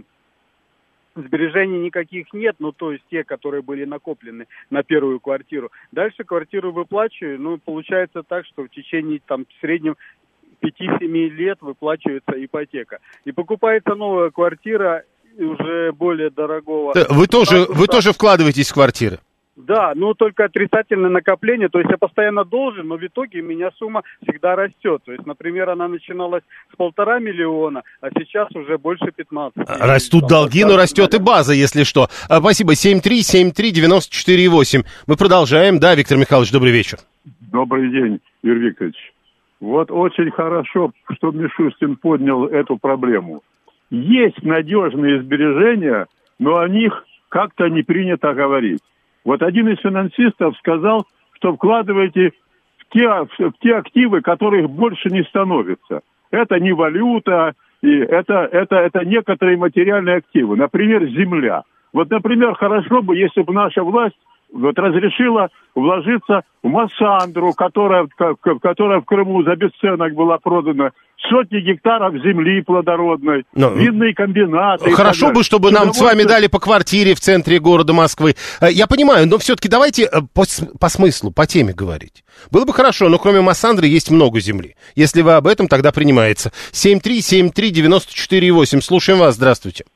сбережений никаких нет, ну, то есть те, которые были накоплены на первую квартиру. Дальше квартиру выплачиваю, ну, получается так, что в течение, там, в среднем пяти-семи лет выплачивается ипотека. И покупается новая квартира уже более дорогого. Вы тоже, вы тоже вкладываетесь в квартиры? Да, но только отрицательное накопление, то есть я постоянно должен, но в итоге у меня сумма всегда растет. То есть, например, она начиналась с полтора миллиона, а сейчас уже больше пятнадцати. Растут там долги, но растет и база, если что. Спасибо. семь три семь три девяносто четыре восемь. Мы продолжаем. Да, Виктор Михайлович, добрый вечер. Добрый день, Юрий Викторович. Вот очень хорошо, что Мишустин поднял эту проблему. Есть надежные сбережения, но о них как-то не принято говорить. Вот один из финансистов сказал, что вкладывайте в те, в те активы, которых больше не становится. Это не валюта, и это, это, это некоторые материальные активы. Например, земля. Вот, например, хорошо бы, если бы наша власть вот разрешила вложиться в Массандру, которая, которая в Крыму за бесценок была продана, сотни гектаров земли плодородной, но, винные комбинаты. Хорошо бы, чтобы нам с вами дали по квартире в центре города Москвы. Я понимаю, но все-таки давайте по, по смыслу, по теме говорить. Было бы хорошо, но кроме Массандры есть много земли. Если вы об этом, тогда принимается. семь три семь три девяносто четыре восемь. Слушаем вас, здравствуйте.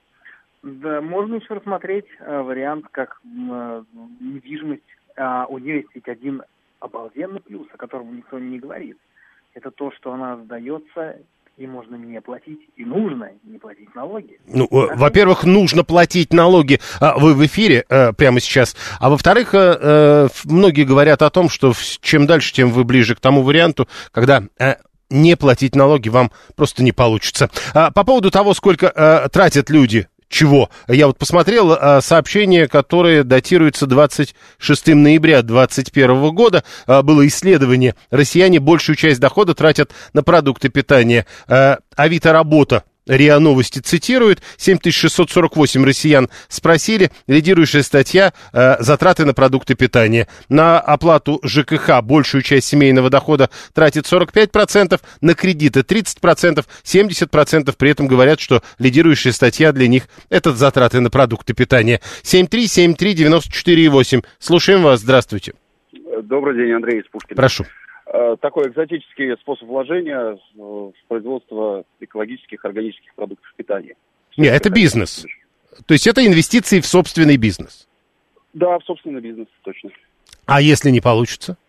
Да, можно еще рассмотреть э, вариант, как э, недвижимость. Э, у нее есть ведь один обалденный плюс, о котором никто не говорит. Это то, что она сдается, и можно не платить, и нужно не платить налоги. Ну, да? Во-первых, нужно платить налоги. Вы в эфире э, прямо сейчас. А во-вторых, э, многие говорят о том, что чем дальше, тем вы ближе к тому варианту, когда... Э, не платить налоги вам просто не получится. А, по поводу того, сколько а, тратят люди, чего? Я вот посмотрел а, сообщение, которое датируется двадцать шестого ноября двадцать первого года. А, было исследование. Россияне большую часть дохода тратят на продукты питания. А, Авито Работа. РИА Новости цитирует, семь тысяч шестьсот сорок восемь россиян спросили, лидирующая статья э, затраты на продукты питания. На оплату ЖКХ большую часть семейного дохода тратит сорок пять процентов, на кредиты тридцать процентов, семьдесят процентов при этом говорят, что лидирующая статья для них это затраты на продукты питания. семь три семь три девяносто четыре восемь. Слушаем вас, здравствуйте. Добрый день, Андрей из Пушкина. Прошу. Такой экзотический способ вложения в производство экологических, органических продуктов питания. Нет, это бизнес. То есть это инвестиции в собственный бизнес. Да, в собственный бизнес, точно. А если не получится?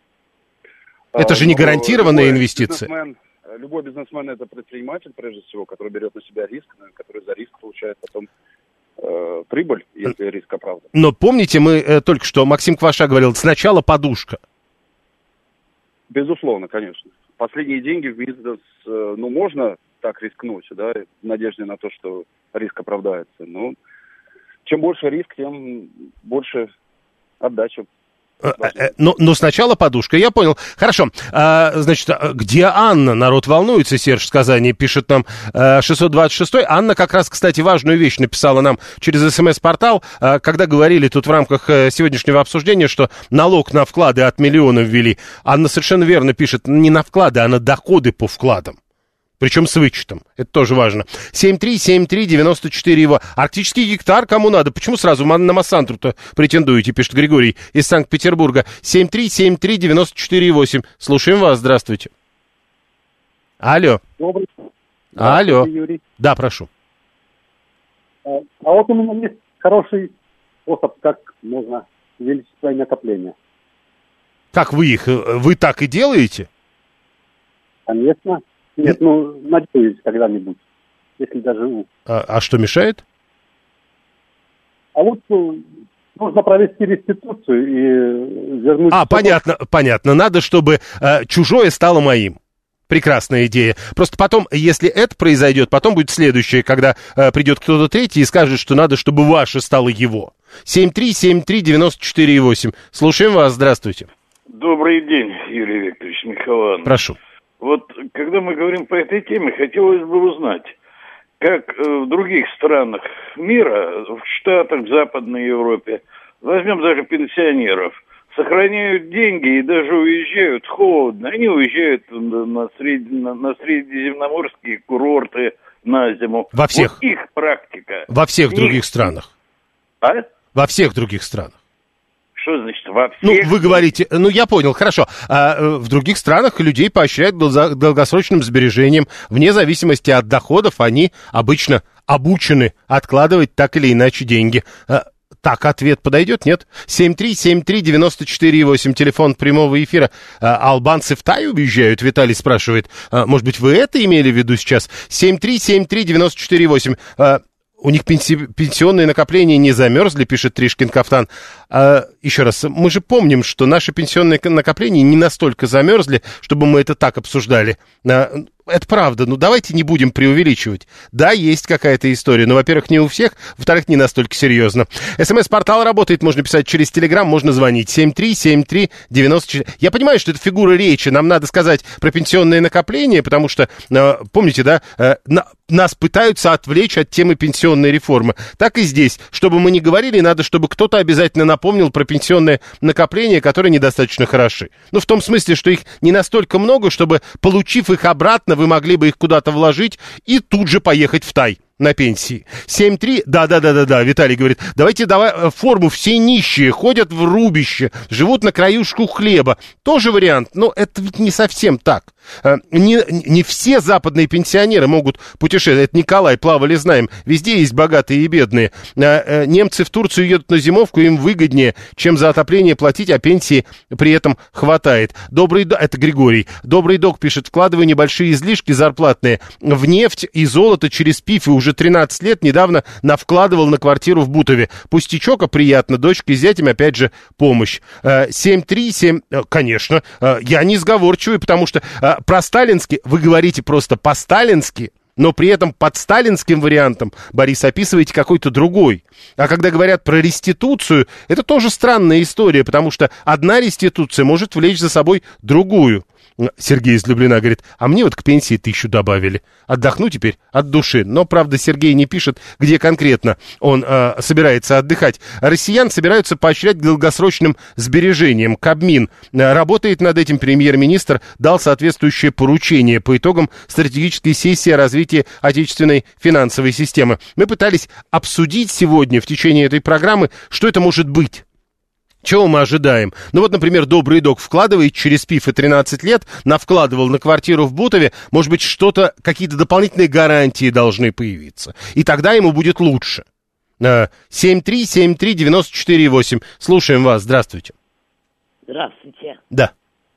Это же не гарантированная любой инвестиция. Бизнесмен, любой бизнесмен это предприниматель, прежде всего, который берет на себя риск, который за риск получает потом э, прибыль, если риск оправдан. Но помните, мы э, только что, Максим Кваша говорил, сначала подушка. Безусловно, конечно. Последние деньги в бизнес, ну, можно так рискнуть, да, в надежде на то, что риск оправдается. Но чем больше риск, тем больше отдача. Но, но сначала подушка, я понял. Хорошо, а, значит, где Анна? Народ волнуется, Серж с Казани пишет нам шестьсот двадцать шестой. Анна как раз, кстати, важную вещь написала нам через СМС-портал, когда говорили тут в рамках сегодняшнего обсуждения, что налог на вклады от миллиона ввели. Анна совершенно верно пишет, не на вклады, а на доходы по вкладам. Причем с вычетом. Это тоже важно. семь три семь три девяносто четыре его. Арктический гектар кому надо? Почему сразу на Массандру-то претендуете, пишет Григорий из Санкт-Петербурга. семь три семь три девяносто четыре восемь. Слушаем вас. Здравствуйте. Алло. Добрый. Алло. Юрий. Да, прошу. А, а вот у меня есть хороший способ, как можно увеличить свои накопления. Как вы их? Вы так и делаете? Конечно. Нет, ну, надеюсь, когда-нибудь, если доживу. А, а что мешает? А вот ну, нужно провести реституцию и вернуть... А, понятно, понятно. Надо, чтобы э, чужое стало моим. Прекрасная идея. Просто потом, если это произойдет, потом будет следующее, когда э, придет кто-то третий и скажет, что надо, чтобы ваше стало его. семь три семь три девяносто четыре восемь. Слушаем вас. Здравствуйте. Добрый день, Юрий Викторович, Михайлович. Прошу. Вот, когда мы говорим по этой теме, хотелось бы узнать, как в других странах мира, в Штатах, в Западной Европе, возьмем даже пенсионеров, сохраняют деньги и даже уезжают холодно. Они уезжают на, сред... на средиземноморские курорты на зиму. Во всех? Вот их практика. Во всех их... других странах. А? Во всех других странах. Что значит во всех? Ну, вы говорите, ну, я понял, хорошо. А, э, в других странах людей поощряют к долгосрочным сбережениям. Вне зависимости от доходов они обычно обучены откладывать так или иначе деньги. А, так, ответ подойдет, нет? семь три семь три девяносто четыре восемь, телефон прямого эфира. А, албанцы в Тай уезжают, Виталий спрашивает. А, может быть, вы это имели в виду сейчас? семь три семь три девяносто четыре восемь. А, у них пенси... пенсионные накопления не замерзли, пишет Тришкин Кафтан. А, еще раз, мы же помним, что наши пенсионные накопления не настолько замерзли, чтобы мы это так обсуждали. А, это правда, но давайте не будем преувеличивать. Да, есть какая-то история, но, во-первых, не у всех, во-вторых, не настолько серьезно. СМС-портал работает, можно писать через Телеграм, можно звонить. семь три семь три девяносто четыре. Я понимаю, что это фигура речи, нам надо сказать про пенсионные накопления, потому что, помните, да, нас пытаются отвлечь от темы пенсионной реформы. Так и здесь. Чтобы мы не говорили, надо, чтобы кто-то обязательно напомнил про пенсионные накопления, которые недостаточно хороши. Ну, в том смысле, что их не настолько много, чтобы, получив их обратно, вы могли бы их куда-то вложить и тут же поехать в Тай на пенсии. семь три, да-да-да-да-да, Виталий говорит, давайте давай форму, все нищие, ходят в рубище, живут на краюшку хлеба. Тоже вариант, но это ведь не совсем так. Не, не все западные пенсионеры могут путешествовать. Это Николай, плавали, знаем. Везде есть богатые и бедные. Немцы в Турцию едут на зимовку, им выгоднее, чем за отопление платить, а пенсии при этом хватает. Добрый док, это Григорий. Добрый док пишет, вкладываю небольшие излишки зарплатные в нефть и золото через ПИФ, и уже тринадцать лет недавно навкладывал на квартиру в Бутове. Пустячок, а приятно. Дочке с зятем, опять же, помощь. семь три семь, конечно, я не сговорчивый, потому что про-сталински, вы говорите просто по-сталински, но при этом под сталинским вариантом, Борис, описываете какой-то другой. А когда говорят про реституцию, это тоже странная история, потому что одна реституция может влечь за собой другую. Сергей из Люблина говорит, а мне вот к пенсии тысячу добавили. Отдохну теперь от души. Но, правда, Сергей не пишет, где конкретно он э, собирается отдыхать. Россиян собираются поощрять к долгосрочным сбережениям. Кабмин э, работает над этим. Премьер-министр дал соответствующее поручение по итогам стратегической сессии о развитии отечественной финансовой системы. Мы пытались обсудить сегодня в течение этой программы, что это может быть. Чего мы ожидаем? Ну вот, например, добрый док вкладывает через ПИФ и тринадцать лет, навкладывал на квартиру в Бутове, может быть, что-то, какие-то дополнительные гарантии должны появиться. И тогда ему будет лучше. семь три семь три девяносто четыре восемь. Слушаем вас. Здравствуйте. Здравствуйте. Да.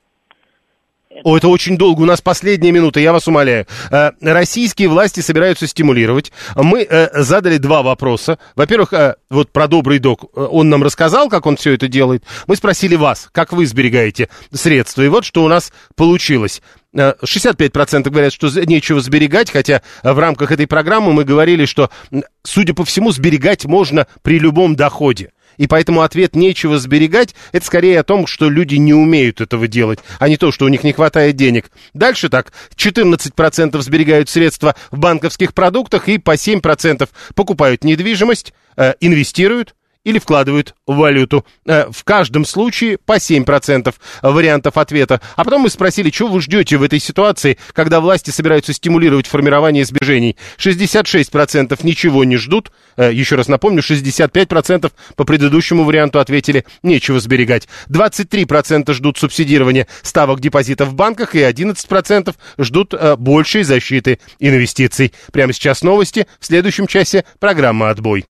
О, это очень долго, у нас последняя минута, я вас умоляю. Э, российские власти собираются стимулировать. Мы э, задали два вопроса. Во-первых, э, вот про добрый док, он нам рассказал, как он все это делает. Мы спросили вас, как вы сберегаете средства. И вот что у нас получилось. шестьдесят пять процентов говорят, что нечего сберегать, хотя в рамках этой программы мы говорили, что, судя по всему, сберегать можно при любом доходе. И поэтому ответ «нечего сберегать» — это скорее о том, что люди не умеют этого делать, а не то, что у них не хватает денег. Дальше так, четырнадцать процентов сберегают средства в банковских продуктах и по семь процентов покупают недвижимость, э, инвестируют или вкладывают в валюту. В каждом случае по семь процентов вариантов ответа. А потом мы спросили, что вы ждете в этой ситуации, когда власти собираются стимулировать формирование сбережений. шестьдесят шесть процентов ничего не ждут. Еще раз напомню, шестьдесят пять процентов по предыдущему варианту ответили нечего сберегать. двадцать три процента ждут субсидирования ставок депозитов в банках и одиннадцать процентов ждут большей защиты инвестиций. Прямо сейчас новости. В следующем часе программа «Отбой».